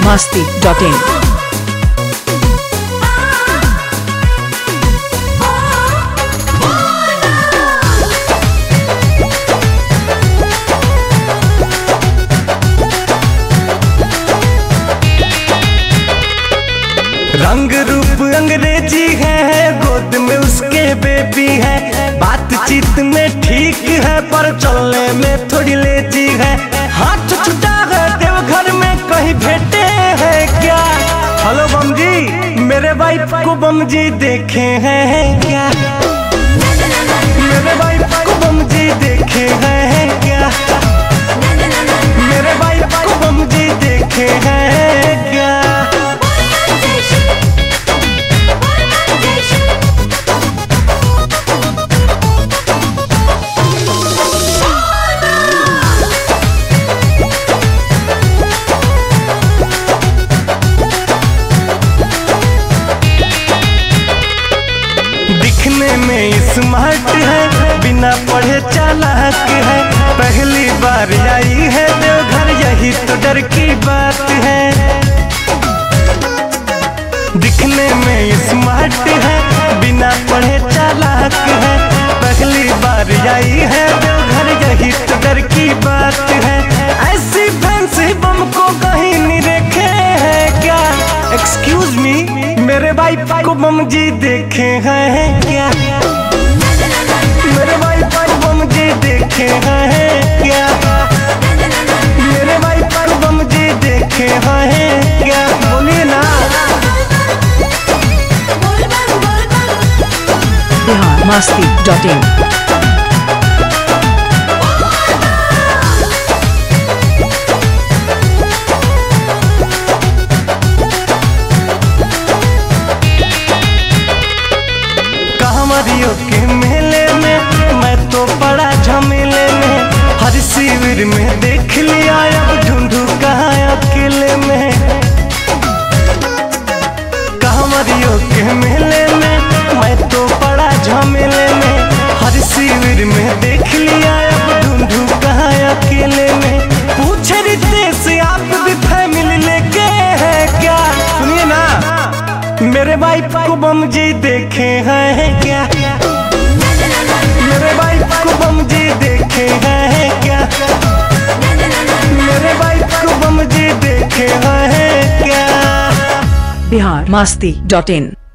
biharmasti.in। रंग रूप अंग्रेजी है, गोद में उसके बेबी है, बातचीत में ठीक है पर चलने में थोड़ी लेजी है। हाथ छुटा है देवघर में कहीं भेटे हैं क्या? हेलो बम जी, मेरे वाइफ को बम जी देखे हैं क्या? मेरे वाइफ को बम जी देखे हैं क्या? मेरे वाइफ को बम जी देखे हैं क्या? दिखने में स्मार्ट है, बिना पढ़े चालाक है, पहली बार आई है देवघर यही तो डर की बात है। दिखने में स्मार्ट है, बिना पढ़े चालाक है, पहली बार आई है देवघर यही तो डर की बात है। ऐसी फैंसी बम को कहीं नहीं देखे हैं क्या? एक्सक्यूज मी, मेरे वाइफ को बम जी देखे हैं क्या? मेरे वाइफ को बम जी देखे हैं क्या? मेरे वाइफ को बम जी देखे हैं क्या? बोलिए ना। biharmasti.in। कांवरियों के मेले में मैं तो बड़ा झमेले में, हर शिविर में देख लिया अब ढूंढू कहाँ अकेले में। कांवरियों के मेले में मैं तो बड़ा झमेले में, हर शिविर में देख लिया अब ढूंढू कहाँ अकेले में। पूछे रितेश आप भी फैमिली लेके हैं क्या? सुनिए ना, मेरे वाइफ को बम जी देखे हैं क्या? मेरे वाइफ को बम जी देखे हैं क्या? मेरे वाइफ को बम जी देखे हैं क्या? biharmasti.in।